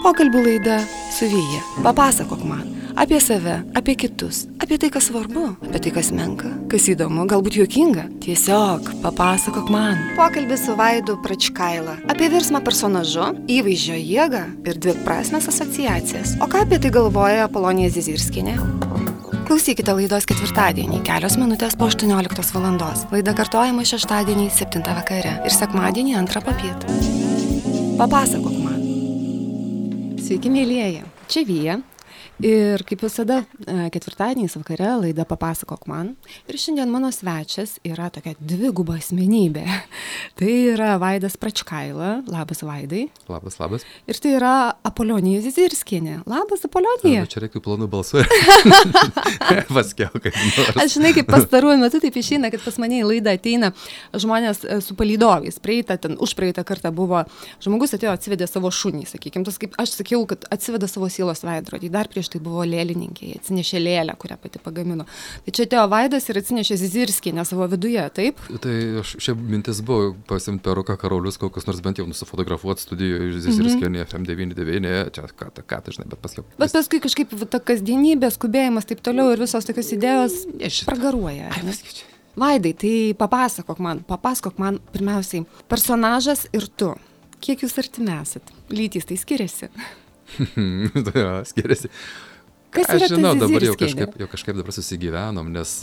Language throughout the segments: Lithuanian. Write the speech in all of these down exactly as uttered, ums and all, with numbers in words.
Pokalbių laida su Vyja. Papasakok man apie save, apie kitus, apie tai, kas svarbu, apie tai, kas menka, kas įdomu, galbūt juokinga. Tiesiog papasakok man. Pokalbis su Vaidu Pračkaila. Apie virsmą personažu, įvaizdžio jėgą ir dviprasmes asociacijas. O ką apie tai galvoja Apolonija Zizirskienė? Klausykite laidos ketvirtadienį, kelios minutės po aštuonioliktos valandos. Laida kartojama šeštadienį, septintą vakare ir sekmadienį antrą popiet. Papasakok man. Sveiki, mėlyjeji. Čia Vyja. Ir kaip visada, ketvirtadieniais vakare laida Papasakok man. Ir šiandien mano svečias yra tokia dviguba asmenybė. Tai yra Vaidas Pračkaila. Labas, Vaidai. Labas, labas. Ir tai yra Apolonija Zizirskienė. Labas, Apolonija. Na, čia reikia planų balsų. Paskiau, kaip nors. Aš žinai, kaip pastaruoju metu taip išeina, kad pas mane į laidą ateina žmonės su palydovais. Praeitą, ten už praeitą kartą buvo žmogus atėjo atsivedė savo šunį, sakykim. Tas, kaip aš sakiau, kad atsiveda savo sielos veidrodį. Dar prieš tai buvo lėlininkė, atsinešė lėlę, kurią pati pagamino. Tai čia atėjo Vaidas ir atsinešė Zizirskienę savo viduje, taip? Tai aš, šia mintis buvo pasimti peruką Karolius, kokius nors bent jau nusifotografuoti studijoje Zizirskienė F M devyni devyni, čia ką, ką, tai žinai, bet paskui. Bet paskui kažkaip ta kasdienybė, skubėjimas, taip toliau ir visos tokios idėjos pragaruoja. Ai, Vaidai, tai papasakok man, papasakok man pirmiausiai, personažas ir tu. Kiek jūs artimi esat? Lytys tai skiriasi? Tai yra, skiriasi. Kas yra aš žinau, ta dabar jau Zizirskienė? kažkaip, jau kažkaip dabar susigyvenom, nes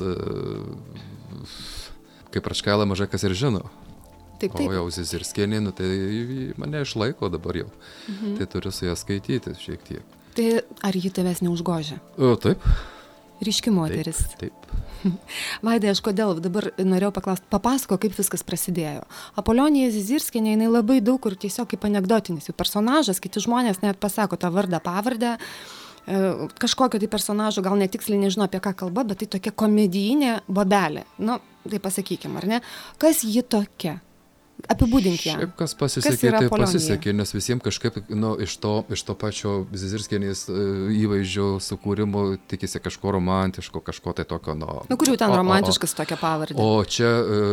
uh, kaip Pračkaila mažai kas ir žino. Taip, taip. O jau Zizirskienė, nu, tai mane išlaiko dabar jau. Mhm. Tai turiu su ją skaityti šiek tiek. Tai ar ji tavęs neužgožia? O, taip. Ryški moteris. Taip, taip. Vaidai, aš kodėl dabar norėjau paklausti, papasako, kaip viskas prasidėjo. Apolonija Zizirskienė, jinai labai daug kur tiesiog kaip anekdotinis jų personažas, kiti žmonės net pasako tą vardą, pavardę, kažkokio tai personažo, gal netiksliai nežino apie ką kalba, bet tai tokia komedijinė bobelė. Nu, tai pasakykim, ar ne? Kas ji tokia? Apibūdink ją. Šiaip kas pasisekė, tai pasisekė, nes visiems kažkaip nu, iš, to, iš to pačio Zizirskienės įvaizdžio sukūrimo tikisi kažko romantiško, kažko tai tokio. Nu, nu kur jau ten o, romantiškas tokia pavardė? O čia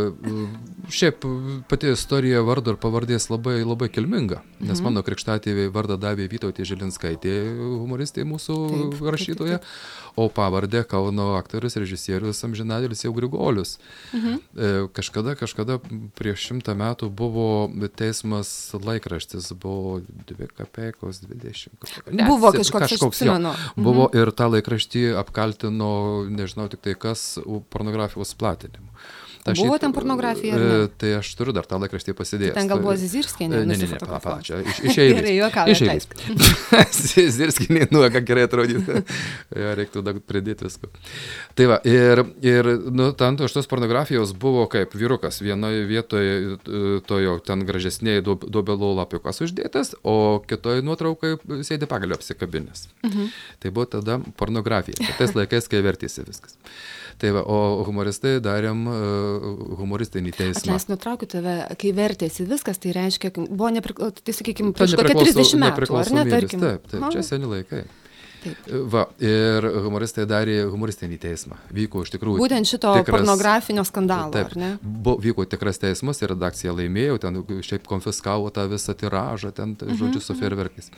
šiaip pati istorija vardo ir pavardės labai, labai kilminga, nes mhm. mano krikštatėviai vardą davė Vytautė Žilinskaitė, humoristė mūsų taip, rašytoja, taip, taip, taip. O pavardę Kauno aktorius, režisierius, amžinadėlis jau Grigolius. Mhm. Kažkada, kažkada prieš šimtą metų buvo teismas laikraštis, buvo dvi kapeikos, dvidešimt. Buvo kažkoks, kažkoks aš atsimenu. Buvo mhm. ir tą laikraštį apkaltino, nežinau tik tai kas, pornografijos platinimu. Ta buvo šiaip, ten pornografija? E, tai aš turiu dar tą laikraštį pasidėjęs. Ten gal buvo Zizirskienė? Ne, ne, ne, pala, čia iš, iš eilės. Gerai, juokauju, atleisk. Zizirskienė, nu, ką gerai atrodyti. Ja, reiktų dar pridėti viską. Tai va, ir, ir nu, ten iš tos pornografijos buvo kaip vyrukas. Vienoje vietoje to jau ten gražesnėje dobelų lapiukas uždėtas, o kitoje nuotraukai sėdė pagalio apsikabinės. Mhm. Tai buvo tada pornografija. Tais laikais, kai vertėsi viskas. Tai va, o humoristai darėm uh, humoristinį teismą. Atleis, nutraukiu tave, kai vertėsi viskas, tai reiškia, buvo, neprik... tai sakykime, prieš kokią trisdešimt metų, ar ne, tarkim? Taip, taip, čia seni laikai. Taip. Va, ir humoristai darė humoristinį teismą. Vyko iš tikrųjų būtent šito tikras, pornografinio skandalo, taip, ar ne? Buvo, vyko tikras teismas ir redakcija laimėjo, ten šiaip konfiskavo tą visą tiražą, ten mhm, žodžiu su fejerverkais.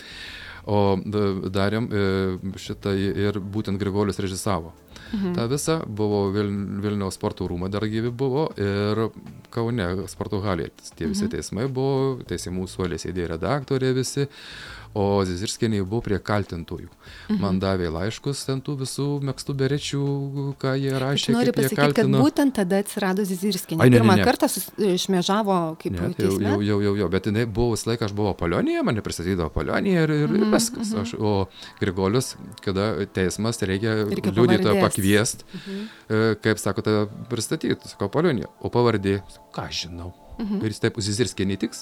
O darėm šitą ir būtent Grigolius režisavo. Mhm. Ta visa buvo Vil, Vilniaus sporto rūmai dar gyvi buvo ir Kaune sporto halėje. Tie visi mhm. teismai buvo, teismų suolė sėdėjo redaktorė visi, o Zizirskienė buvo prie kaltintojų. Mhm. Man davė laiškus ten tų visų megztų berečių, ką jie rašė, kaip jie kaltino. Noriu pasakyti, kad būtent tada atsirado Zizirskienė. Ai, ne, Pirmą ne, ne. kartą sus, šmėžavo kaip ne, teisme. Jau, jau, jau, jau, bet jinai buvo visą laiką, aš buvau Apolonija, mane pristatydavo Apolonija ir, ir mhm, viskas. Mhm. Aš, o Grigolius, kada teismas reikia liudytoją pakviesti, mhm. kaip sako, tai pristatyti, sako Apolonija, o pavardė, ką žinau. Mhm. Ir jis taip Zizirskienė tiks.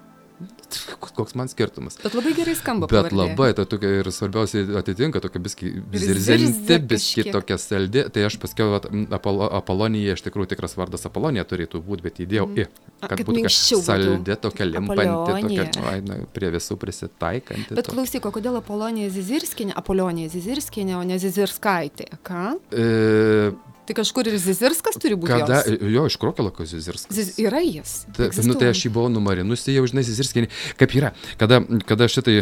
Koks man skirtumas. Bet labai gerai skamba Bet pavardė. labai, tai tokia ir svarbiausiai atitinka tokia biski zirzenti, biski tokia saldi. Tai aš paskiau Apolo, Apolonija, iš tikrųjų tikras vardas Apolonija turėtų būti, bet įdėjau mm. i. Kad būtų tokia saldi, tokia limpanti, tokia, na, prie visų prisitaikanti. Bet to. Klausyk, o kodėl Apolonija Zizirskienė, Apolonija Zizirskienė, o ne Zizirskaitė? Ką? E... Tai kažkur ir Zizirskas turi būti Kada, jos? Jo, iš Krokelako Zizirskas. Ziz, yra jis. Ta, nu, tai aš jį buvau numarinusi, jau žinai, Zizirskienė. Kaip yra, kada, kada šitai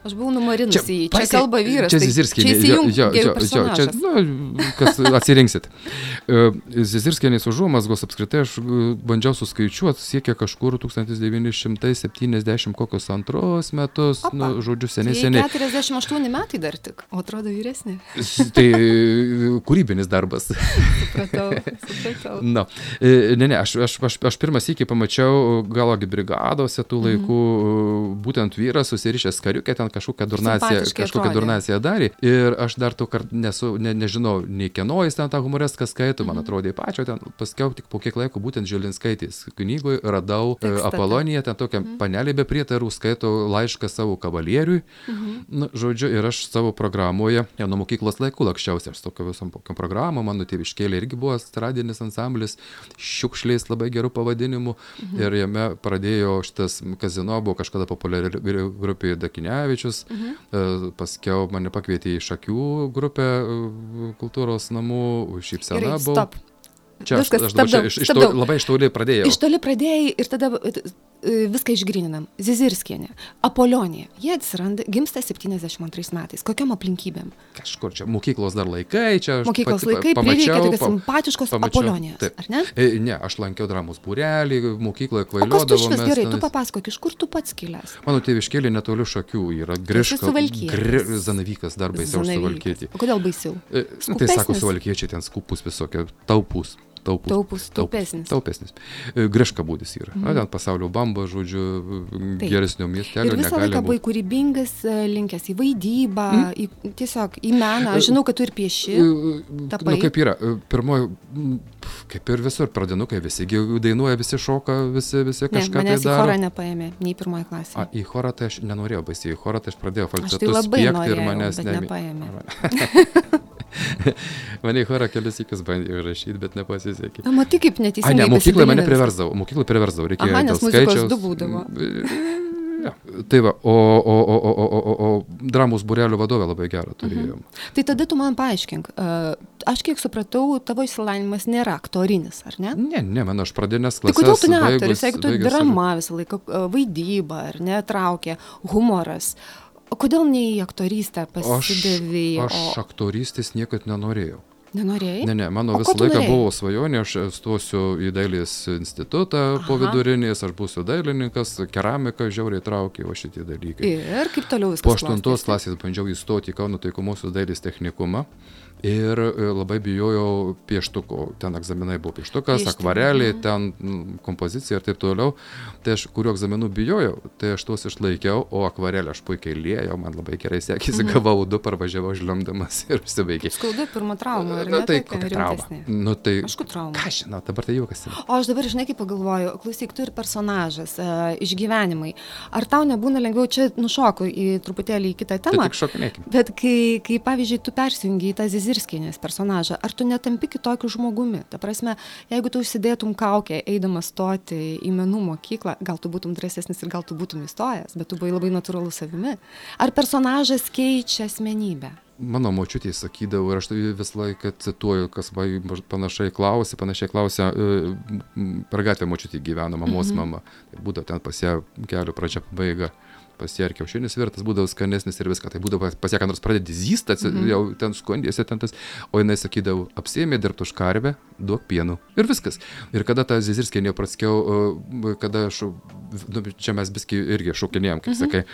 Aš buvau numarinusi jį, čia pasi- kalba vyras, Čia tai Zizirskienė, čia jo, įsijunk jo, geriau jo, jo, čia, personažas. nu, kas atsirinksit. E, Zizirskienės užuomazgos apskritai aš e, bandžiau suskaičiuoti, siekia kažkur tūkstantis devyni šimtai septyniasdešimt kokius antrus metus, Opa. nu, žodžiu, seniai, Tai seniai. keturiasdešimt aštuoni metai dar tik, o atrodo vyresnė. Tai kūrybinis darbas. Supratau, supratau. Na, e, ne, ne, aš, aš, aš, aš pirmas iki pamačiau galagi brigadose tų laikų, mhm. būtent vyras susirišęs kariukę, ten kažkokią durnaciją, Simpatiškai kažkokią atrodė. durnaciją darė. Ir aš dar tu kart nesu, ne, nežinau, nei kieno jis ten tą humoreską skaito, man atrodė pačio, ten paskiau tik po kiek laiko būtent Žilinskaitės knygoje radau e, Tekstą. Apoloniją, ten tokią mhm. panelį be prietarų, skaito laišką savo kavalieriui. Mhm. Na, žodžiu, ir aš savo programoje, jau nuo mokyklos laikų lakščiausi, aš tokio visom programą, mano tėviškėlė irgi buvo estradinis ansamblis, šiukšliais labai gerų pavadinimų, mhm. ir jame pradėjo šitas kazino, buvo kažkada populiari grupė Dakinevičius, mhm. paskiau mane pakvietė į Šakių grupę kultūros namų, šypsena Gerai, buvo. stop. Čia aš, Viskas, aš dabar čia stabdau, iš, iš to, stabdau. labai iš toli pradėjau. Iš toli pradėjai ir tada e, viską išgryninam. Zizirskienė, Apolonija, jie atsiranda, gimsta septyniasdešimt antrais metais. Kokiom aplinkybėm? Kažkur čia mokyklos dar laikai, čia aš Mokyklos pati laikai pamačiau, prireikė tokios pa- simpatiškos pamačiau. Apolonijos, Taip. ar ne? E, ne, aš lankiau dramos būrelį, mokykloje O kas tu kvailiodavomės. išvis gerai, tu tenais. papasakok, iš kur tu pats kilęs? Mano tėviškėlė netoli Šakių yra Griška. Suvalkietis. Gri, Zanavykas dar baisiau už Suvalkietį. O kodėl baisiau? E, nu, tai sako Skupesnis? Suvalkiečiai ten skupus visokie, taupus. Taupus, Taupus, taupesnis. Taupesnis. E, Griška būdis yra. Na, ten pasaulio bamba, žodžiu, Taip. geresnio Ir miestelio visą negali laiką buvai būti. kūrybingas, e, linkęs į vaidybą, į, tiesiog į meną. Aš žinau, kad tu ir pieši. tapai. Nu, kaip yra, pirmoji, kaip ir visur, pradinukai, visi gi dainuoja, visi šoka, visi, visi Ne, kažką tai manęs į daro. chorą nepaėmė, nei pirmoji klasė. A, į chorą tai aš nenorėjau baisiai, į chorą tai aš pradėjau Aš tai falcetus labai spiegti ir norėjau, manęs bet nemi- nepaėmė. Mane į chorą kelius įkius bandė rašyti, bet nepasisekė. Na, matai, kaip A, neteisingai. ne, mokyklai mane pasidalina priversdavo, mokyklai priversdavo, reikėjo Aha, nes dėl muzikos skaičiaus. du būdavo. Ja, tai va, o, o, o, o, o, o, o dramos būrelio vadovę labai gerą turėjom. viskas. Tai tada tu man paaiškink. e, Aš kiek supratau, tavo išsilavinimas nėra aktorinis, ar ne? Ne, ne, man aš pradinės Tai klasės. kodėl tu ne baigus- aktorius, jeigu tu baigus- drama visą laiką, e, vaidyba, ar ne, traukė, humoras. O kodėl ne į aktorystę Aš, pasidavėjai? aš aktorystės niekad nenorėjau. Nenorėjai? Ne, ne, mano O visą ko tu laiką norėjai? buvo svajonė, aš stosiu į dailės institutą po Aha. vidurinės, aš būsiu dailininkas, keramika žiauriai traukė, o šitie dalykai. Ir kaip toliau viskas? Po aštuntos klostėsi? klasės bandžiau įstoti į Kauno taikomosios dailės technikumą ir e, labai bijojau pieštuko. Ten egzaminai buvo pieštukas, Piešti, akvarelė, mhm. ten mm, kompozicija ir taip toliau. Tai aš kuriuo egzaminų bijojau, tai aš tuos išlaikiau, o akvarelę aš puikiai liejau, man labai gerai sekėsi, Mhm. gavau du, parvažiavau žliumdamas ir užsibaigė. Skauda pirma trauma, ar Na ne? tai Tokia kokia trauma. rimtesnė. Nu tai, Aišku, trauma. ką žinau, dabar tai juokas. O aš dabar, žinai, kaip pagalvoju, klausyk, tu ir personažas, uh, išgyvenimai. Ar tau nebūna lengviau, čia nušoku į truputėlį į kitą Tai temą, tik šokinėkim. bet kai, kai, pavyzdžiui, tu persijungi į tą Zizirskienės personažą, ar tu netampi kitokiu žmogumi? Ta prasme, jeigu tu užsidėtum kaukę, eidamas stoti į menų mokyklą, gal tu būtum drąsesnis ir gal tu būtum įstojęs, bet tu buvai labai natūralus savimi. Ar personažas keičia asmenybę? Mano močiutė sakydavo, ir aš tai visą laiką cituoju, kas va, panašiai klausė, panašiai klausė, e, m, per gatvę močiutė gyveno, mamos Mhm. mama. Tai būdavo ten pas ją kelio pradžia pabaiga. Pas ją ir kiaušinis virtas būdavo skanesnis ir viską. Tai būdavo pas ją, ką nors pradėti zysti, mhm. jau ten skundėsi ten tas. O jinai sakydavo, apsėmė dirbti už karvę, duok pienų. Ir viskas. Ir kada tą Zizirskienė praskiau, e, kada aš, nu, čia mes biski irgi šaukinėjom, kaip mhm. sakai,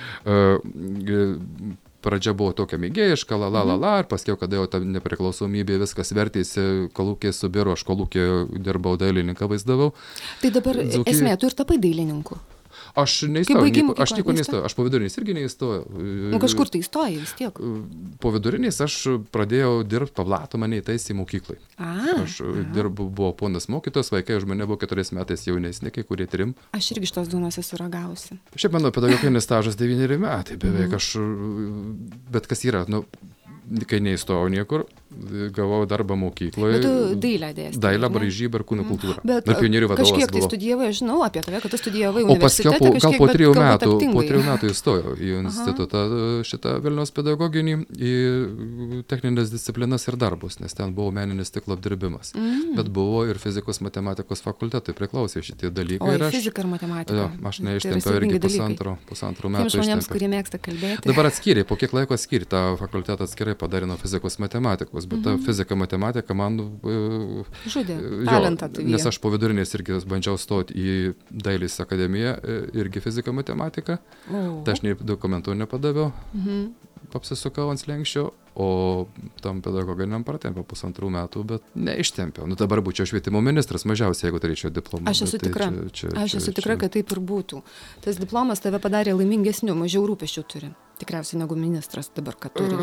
e, pradžia buvo tokia mėgėjiška, la la la la, ir paskiau, kada jau ta nepriklausomybė viskas vertėsi, kolūkė subiro, aš kolūkė dirbau dailininką, vaizdavau. Tai dabar Dzūkijoj- esmė, tu ir tapai dailininku. Aš neįstojau, baigei nieko- aš mokyklą, nieko neįstojai? neįstojau, aš po vidurinės irgi neįstojau. Nu kažkur tai įstojai vis tiek. Po vidurinės aš pradėjau dirbti, pablato mane įtaisė mokyklai. A, Aš dirbu, buvo ponas mokytojas, vaikai už mane buvo keturiais metais jaunesni, kai kurie trim. aš irgi šitos duonos esu ragavusi. Šiaip mano pedagoginis stažas devyneri metai beveik, aš, bet kas yra, nu, kai neįstojau niekur, gavau darbą mokykloje. Bet tu dailę dėstei. Dailę, braižybą ir kūno kultūrą. Bet ir pionierių vadovas kažkiek tai buvau. studijavai, aš žinau apie tave, kad tu studijavai O paskiau, universitete. po, gal po trijų metų, po trijų metų. metų įstojau į institutą šitą Vilniaus pedagoginį, į techninės disciplinas ir darbus, nes ten buvo meninis stiklo apdirbimas. Mm. Bet buvo ir fizikos matematikos fakultetai priklausė šitie dalykai. O, ir aš, fizika ir matematika. Jo, aš neištempiau irgi pusantro, pusantro metų. Tiems žmonėms, kurie mėgsta kalbėti. Dabar atskyrė, po kiek laiko atskyrė tą fakultetą atskirai padarė nuo fizikos matematikos, bet ta fizika matematika man uh, žudė talentą. Tai nes aš po vidurinės irgi bandžiau stoti į dailės akademiją, irgi fizika matematika. Oh. Tai aš nei dokumentų nepadaviau, mm-hmm. apsisukau ant slenkščio, o tam pedagoginiam partempė pusantrų metų, bet neištempiau. Nu dabar būčiau švietimo ministras mažiausiai, jeigu turėčiau diplomą. Aš esu tai tikra, čia, čia, aš esu čia, tikra, čia. kad taip ir būtų. Tas diplomas tave padarė laimingesniu, mažiau rūpesčių turi. Tikriausiai negu ministras dabar, kad turi.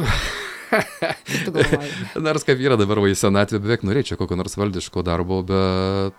Kaip tu galvoji? Nors kaip yra dabar va į senatvę, beveik norėčiau kokio nors valdiško darbo, bet...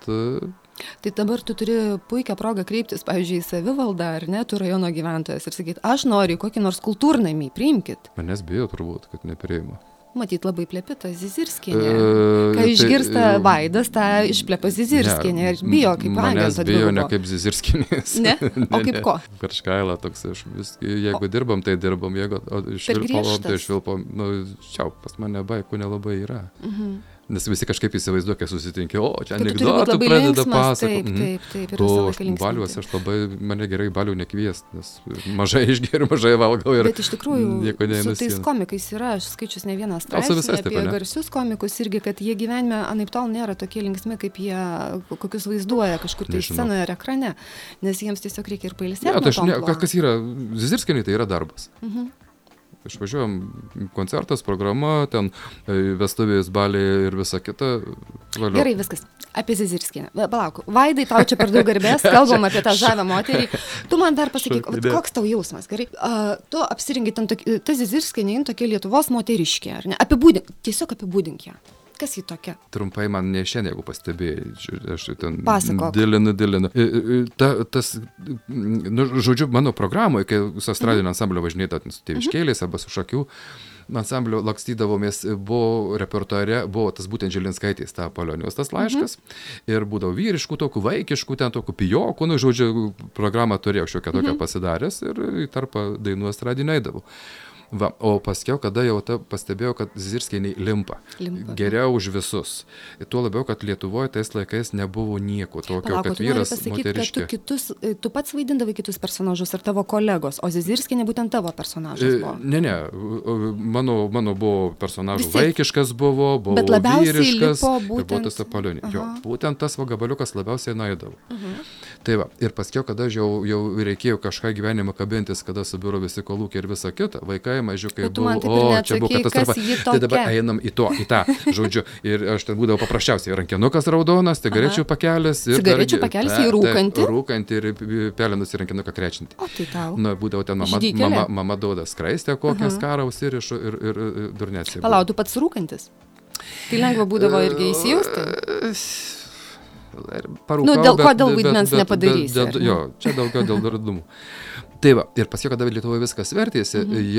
Tai dabar tu turi puikią progą kreiptis, pavyzdžiui, į savivaldą, ar ne, tu rajono gyventojas ir sakyti, aš noriu kokį nors kultūrnamį, priimkit. Manęs bijo turbūt, kad nepriima. Matyt, labai plėpita Zizirskienė. Kai išgirsta tai, Vaidas, tą išplepa Zizirskienė ir bijo kaip agentą. Manęs bijo ne kaip Zizirskienės. Ne? O kaip ko? Kažkaila toks, aš vis, jeigu o, dirbam, tai dirbam, jeigu išvilpom, tai išvilpom, nu, čiau, pas mane baikų nelabai yra. Mhm. Nes visi kažkaip įsivaizduoja, kai susitinki, o čia anekdotų pradeda pasakoti. Taip, taip, taip. O aš baliuose, aš labai, mane gerai balių nekviest, nes mažai išgeriu, mažai valgau ir bet iš tikrųjų, su tais komikais yra, aš skaičius ne vieną straipsnį apie taip, garsius komikus irgi, kad jie gyvenime anaiptol nėra tokie linksmi, kaip jie kokius vaizduoja kažkur tai scenoje ar ekrane, nes jiems tiesiog reikia ir pailsėti. Ja, tai aš ne, kas yra, Zizirskienė tai yra darbas. Mhm. Išvažiuojam, koncertas, programa, ten vestuvės, baliai ir visa kita. Valio. Gerai, viskas. Apie Zizirskienę. Palauk, Vaidai, tau čia per daug garbės, kalbam apie tą žavę moterį. Tu man dar pasakyk, koks tau jausmas, gerai? Uh, tu apsirengi, ta Zizirskienė, tokia Lietuvos moteriškė, ar ne? Apibūdink, tiesiog apibūdink ją. Kas jį tokia? Trumpai man ne šiandien, jeigu pastebėjai, aš ten pasakok. Dilinu, dilinu. Ta, tas, nu, žodžiu, mano programoje, kai su estradinio ansamblio važinėta su tėviškėliais arba su šakių ansamblio lakstydavomės, buvo repertuare, buvo tas būtent Žilinskaitės, ta Palionios tas laiškas, mhm. ir būdavo vyriškų, tokių vaikiškų, ten tokių pijokų, nu, žodžiu, programą turėjau šiokią tokią mhm. pasidaręs ir tarp dainų estradinio eidavau. Va, o paskiau, kada jau ta, pastebėjau, kad Zizirskienė limpa. limpa. Geriau už visus. Ir tuo labiau, kad Lietuvoje tais laikais nebuvo nieko tokio, Palauk, kad vyras pasakyt, moteriškė. Kad tu, kitus, tu pats vaidindavai kitus personažus ar tavo kolegos, o Zizirskienė būtent tavo personažas buvo? Ne, ne. Mano, mano buvo personažų Visi. Vaikiškas buvo, buvo Bet labiausiai vyriškas. Lipo būtent... Ir buvo tas Apolionė. Jo, būtent tas va gabaliukas labiausiai naidavo. Uh-huh. Tai va, ir paskiau, kada jau, jau reikėjo kažką gyvenimą kabintis, kada subiro visi kolūkiai ir visa kita, vaikai mažiukai buvo, o čia buvo katastrofa. Tai dabar einam į, to, į tą, žodžiu, ir aš ten būdavau paprasčiausiai rankinukas raudonas, cigarečių pakelis. Cigarečių pakelis į rūkantį. Rūkantį ir pelenus į rankinuką krečinti. O tai tau. Na, būdavo ten mama, mama, mama duoda skraistę, kokią skarą užsirišu ir, ir, ir durnėsiai. Palauk, tu pats rūkantis. Tai lengva būdavo irgi įsijausti. Parūkau, nu, dėl ko bet, dėl vaidmens bet, nepadarysi. Bet, bet, jo, čia daugiau dėl dardumų. Tai va, ir paskui, kada Lietuvoje viskas vertėsi, mhm.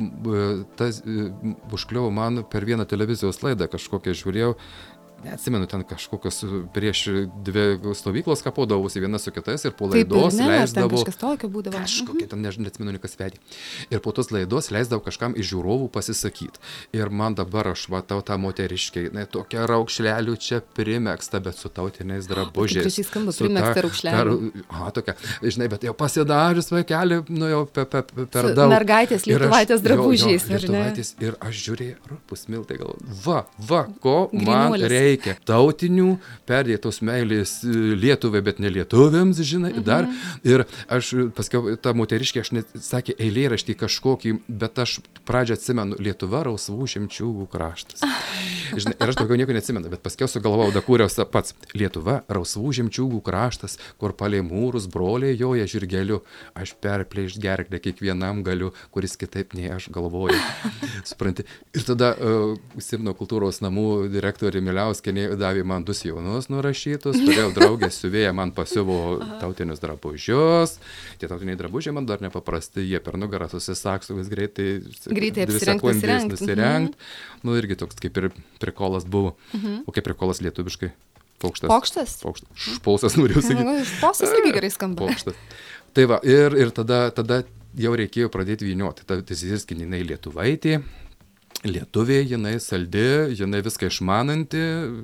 jau tas užkliuvo man per vieną televizijos laidą kažkokią žiūrėjau, neatsimenu, ten kažkokios prieš dvi stovyklos kapodavosi viena su kitais ir po laidos Taip, ne, leisdavo kažkas tokio būdavo. Kažkokia, ten ne, neatsimenu, kas vedė. Ir po tos laidos leisdavo kažkam iš žiūrovų pasisakyti. Ir man dabar aš matau tą moteriškę, jinai tokia raukšlelių čia primegsta, bet su tautiniais drabužiais. Gražiai skamba, primegsta raukšlelių. A, tokia, žinai, bet jau pasidarius vaikelį, nu jau pe, pe, pe, per daug. Mergaitės, lietuvaitės drabužiais, jo, jo, ar ne? Ir aš žiūrėjau, pusmiltai gal, va, va, ko man reikia. Reikia tautinių, perdėtos meilės Lietuvai, bet ne lietuviams, žinai, mhm. dar. Ir aš, paskiau, ta moteriškė, aš net sakė eilėraštį kažkokį, bet aš pradžią atsimenu, Lietuva rausvų žemčiūgų kraštas. Žinai, ir aš daugiau nieko neatsimenu, bet paskiau sugalvojau, dakūriau pats. Lietuva, rausvų žemčiūgų kraštas, kur palei mūrus broliai joja žirgeliu. Aš perplėšt gerklę kiekvienam galiu, kuris kitaip nei aš galvoju. Supranti. Ir tada uh, Simno kultūros namų direktorė Miliauskienė davė man du jaunus nurašytus, turėjau draugę siuvėją, man pasiuvo tautinius drabužius. Tie tautiniai drabužiai man dar nepaprasti, jie per nugarą susisaksto, vis greitai, greitai dvi sekundės nusirengt. Mm-hmm. Nu, irgi toks kaip ir prikolas buvo. Mm-hmm. O kaip prikolas lietuviškai? Paukštas. Paukštas? Paukštas. Špausas norėjau sakyti. Špausas irgi gerai skamba. Paukštas. Tai va, ir, ir tada, tada jau reikėjo pradėti vynioti. Ta Zizirskinė, jinai lietuvaitė, lietuvė, jinai saldi, jinai viską išmananti.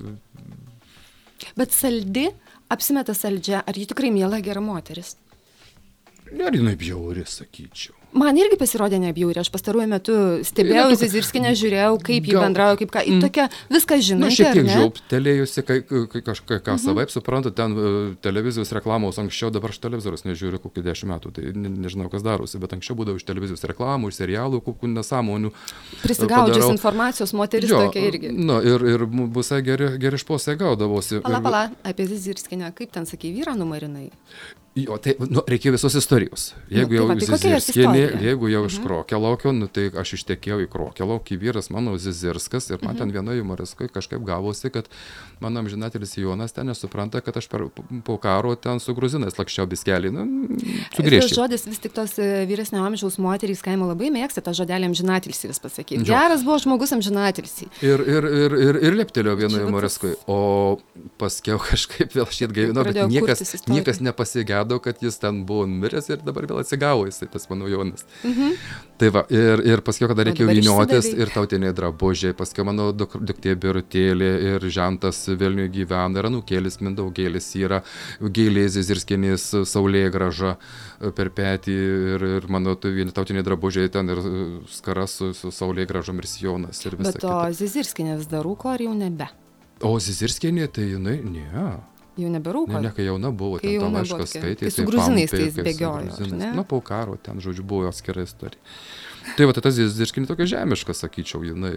Bet saldi, apsimeta saldžia, ar ji tikrai miela gera moteris? Ar jinai bjauri, sakyčiau. Man irgi pasirodė nebjauri, aš pastaruoju metu stebėjau tokia... Zizirskinę, žiūrėjau, kaip jį bendrauja, kaip ką, mm. tokia viską žinai, nu, šiek tiek ar ne? žiauptelėjusi, kai, kai kažką ką Mhm. savaip suprantu, ten uh, televizijos reklamos anksčiau, dabar aš televizorius nežiūriu kokį dešimt metų, tai ne, nežinau, kas darosi, bet anksčiau būdavo iš televizijos reklamų, iš serialų, kokių nesąmonių. Prisigaudžius informacijos, moteris jo, tokia irgi. Nu, ir, ir busai geri, geri šposai gaudavosi. Pala, pala, apie Zizirskinę, kaip ten sakai, vyrą numarinai? Jo, tai nu, reikėjo visos istorijos. Jeigu Nu, jau tai va, tai kokia jos Zizirskinė, istorija? jeigu jau iš Mhm. Krokelaukio, nu, tai aš ištekėjau į Krokelaukį, vyras mano Zizirskas ir man Mhm. ten vienoje humoriskoje kažkaip gavosi, kad mano amžinatelis Jonas ten nesupranta, kad aš per, po karo ten su gruzinais lakščiau biskelį. Nu, Tas sugriežčiau. žodis vis tik tos e, vyresnio amžiaus moterys kaimo labai mėgsta tą žodelį amžinatilsį vis pasakyti. Jo. Geras buvo žmogus amžinatilsį. Ir, ir, ir, ir, ir leptelio vienoje Čia va humoriskoje. O paskiau kažkaip vėl šiet gaivinau, bet Pradėjo niekas, kurtis istorija. niekas nepasigėdo, kad jis ten buvo miręs ir dabar vėl atsigavo jisai, tas mano Jonas. Mhm. Tai va, ir, ir paskiau, kada O reikėjo dabar vyniotis išsidavei. ir tautiniai drabužiai, paskiau mano duk- duktė Birutėlė ir žentas Vilniuje gyvena, ir anūkėlis Mindaugėlis yra, Gėlė Zizirskinės Saulė graža per petį ir, ir mano tai vieni tautiniai drabužiai ten ir skaras su, su Saulė gražom ir sijonas ir visa Bet to kita. Zizirskinė vis dar rūko ar jau nebe? O Zizirskinė, tai jinai, ne. Jau neberūko? Ne, ne, kai jauna buvo, Kai ten tą jauna laišką buvo, kai- skaitė. kai su tai gruzinais pampė, tais kai su bėgiojo, ar gruzinais. ne? Na, po karo ten, žodžiu, buvo atskira istorija. Tai va, tai tas Zizirskinė tokia žemiška, sakyčiau, jinai,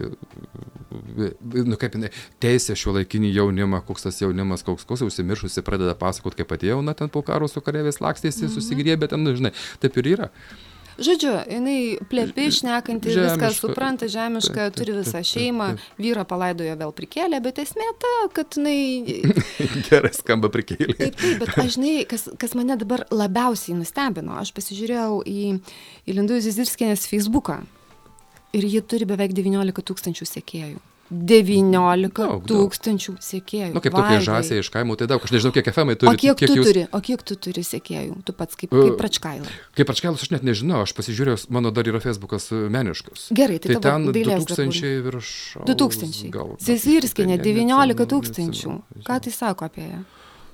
nu kaip jinai, teisė šio laikinį jaunimą, koks tas jaunimas, koks, koks užsimiršusi, pradeda pasakoti, kaip pati jauna ten po karo su kareiviais lakstėsi, Mhm. susigriebė ten, nu, žinai, taip ir yra. Žodžiu, jinai plepi, šnekanti, viską Žemiška. supranta, žemiška, Taip, taip, turi visą taip, taip, šeimą, taip. vyrą palaidojo vėl prikėlė, bet esmė ta, kad jinai... Gerai skamba prikėlė. Taip, taip, bet aš žinai, kas, kas mane dabar labiausiai nustebino, aš pasižiūrėjau į, į Lindu Zizirskinės Facebooką ir ji turi beveik devyniolika tūkstančių sekėjų. devyniolika Daug, daug. tūkstančių sekėjų. Nu, kaip tokie Vaidai. žąsiai iš kaimo, tai daug, aš nežinau, kiek F M turi. O kiek, kiek tu jūs... turi? O kiek tu turi sekėjų? Tu pats kaip, Uh, kaip Pračkaila. Kaip Pračkailas, aš net nežinau, aš pasižiūrėjau, mano dar yra Facebookas meniškas. Gerai, tai, Tai tavo ten du dailės tūkstančiai virš. Du tūkstančiai. Zizirskinė devyniolika tūkstančių. Ką tai sako apie ją?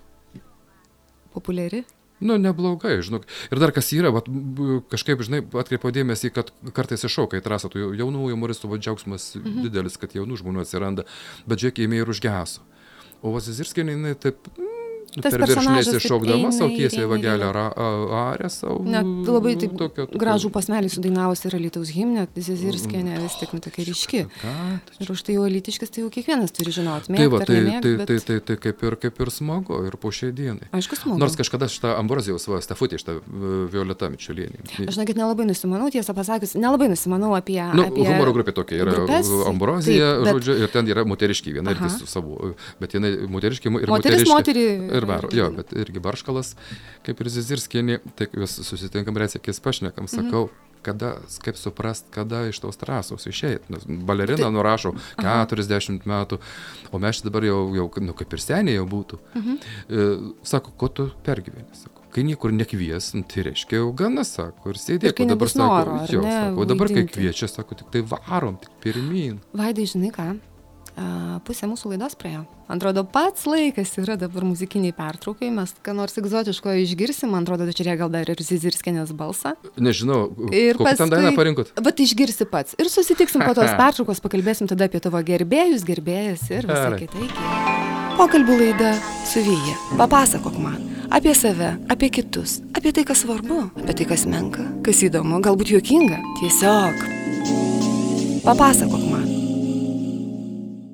Populiari? Nu, neblogai, žinok. Ir dar kas yra, vat, b- kažkaip, žinai, atkreipiau dėmesį, kad kartais iššaukia į trasą, tų jaunų humoristų va, džiaugsmas mhm. didelis, kad jaunų žmonių atsiranda, bet žiūrėk, ėmė ir užgeso. O va Zizirskinė, jinai taip... mm, Tas per virš personažas taip nesišaukdama, eina savo ir tiesiai eina ir vagelę eina. arę savo. Net labai taip tokio, tokio... gražų posmelį sudainavus yra Alytaus himne, Zizirskinė vis tik nu, tokia ryški. Ką? Ir už tai jau alytiškas, tai jau kiekvienas turi žinoti. Tai va, Mėgt ar tai, nemėgt, tai, bet... tai, tai, tai kaip, ir, kaip ir smagu, ir po šiai dienai. Aišku, smagu. Nors kažkada šitą Ambrozijaus va, stafutį, šitą uh, Violeta Mičiulienė. Aš žinokit, nelabai nusimanau, tiesą pasakius, nelabai nusimanau apie... Nu, apie humoro grupė tokia yra grupes. Ambrozija, Taip, bet- žodžiu, ir ten yra moteriški viena Aha. irgi su savo, bet jinai moteriški ir Moteris moteriški. moterį... Ir varo, jo, bet irgi Barškalas, kaip ir Zizirskinė, tai vis susitinkam retsykiais pašnekam, sakau, kada, kaip suprast, kada iš tos trasos išeit. Nes balerina nurašo keturiasdešimt metų, o mes čia dabar jau, jau nu, kaip ir seniai jau būtų. Mhm. E, sako, ko tu pergyveni, sako. Kai niekur nekvies, nu, tai reiškia jau gana, sako, ir sėdėk. Ir kai O dabar nebus noro, sako, ar jo, ne, sako, o dabar kai vaidinti. kviečia, sako, tik tai varom, tik pirmyn. Vaidai, žinai ką? A, pusė mūsų laidos praėjo. Man atrodo, pats laikas yra dabar muzikiniai pertraukai. Mes ką nors egzotiško išgirsim. Man atrodo, čia gal dar ir Zizirskinės balsą. Nežinau, Ir kokią ten dainą parinkot? Bet išgirsi pats. Ir susitiksim po tos pertraukos, pakalbėsim tada apie tavo gerbėjus, gerbėjas ir visą Gerai. kitą. Iki. Pokalbių laida su Vija. Papasakok man apie save, apie kitus, apie tai, kas svarbu, apie tai, kas menka, kas įdomu, galbūt juokinga. Tiesiog papasakok man.